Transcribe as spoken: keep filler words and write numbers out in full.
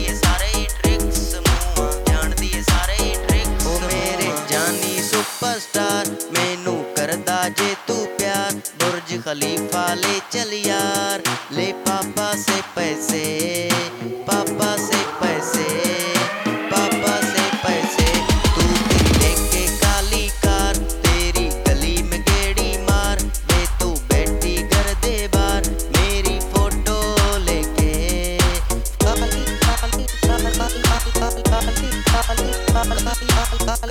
दिए सारे ही ट्रिक्स मुआ जान दिए सारे ही ट्रिक्स ओ मेरे जानी सुपरस्टार मैनू करदा जे तू प्यार बुर्ज खलीफा ले चल यार ले पापा से पैसे पापा से पैसे पापा से पैसे तू तेरी लेके काली कार तेरी गली में गेड़ी मार वे तू बैठी घर दे बार मेरी फोटो लेके काली काली काली काली काली काली काली काली